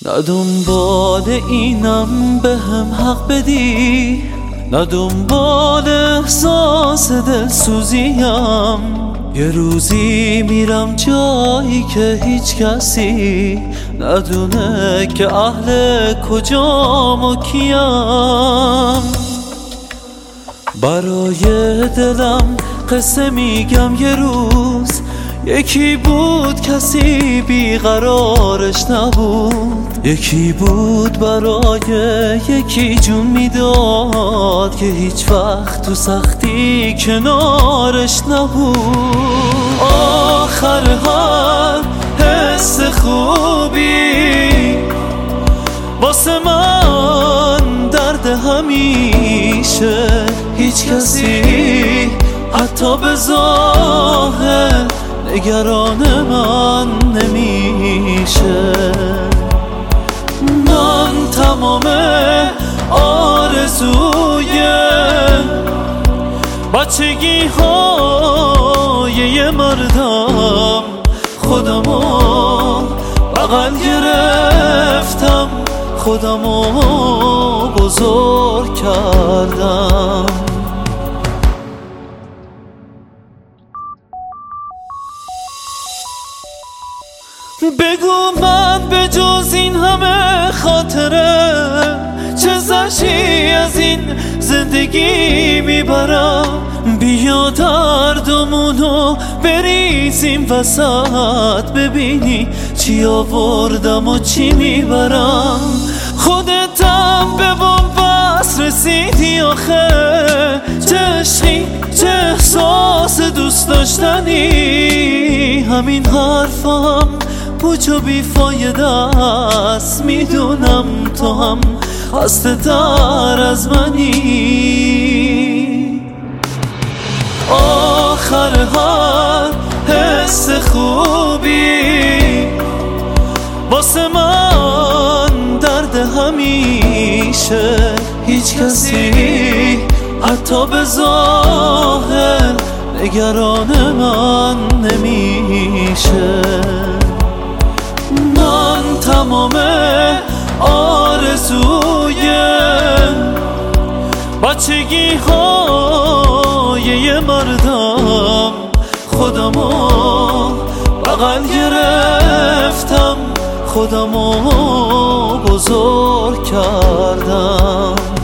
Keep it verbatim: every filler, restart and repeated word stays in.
نه دنبال اینم به هم حق بدی، نه دنبال احساس دلسوزیم. یه روزی میرم جایی که هیچ کسی ندونه که اهل کجام و کیم. برای دلم قصه میگم یه روز یکی بود کسی بیقرارش نبود، یکی بود برای یکی جون میداد که هیچ وقت تو سختی کنارش نبود. آخر هر حس خوبی واسه من درد همیشه، هیچ کسی حتی به ظاهر نگران من نمیشه. من تمام آرزوی بچگی های یه مردم، خودمو بغل گرفتم، خودمو بزرگ کردم. بگو من به جز این همه خاطره چه زشی از این زندگی میبرم. بیا دردمونو بریزیم وسط، ببینی چی آوردم و چی میبرم. خودتم به بنبست رسیدی آخه، چه عشقی چه احساس دوست داشتنی. همین حرفم پوچ و بیفایده است، میدونم تو هم خسته تر از منی. آخر هر حس خوبی واسه من درد همیشه، هیچ کسی حتی به ظاهر نگران من نمیشه. من تمام آرزوی بچگی های یه مردم، خودمو بغل گرفتم، خودمو بزرگ کردم.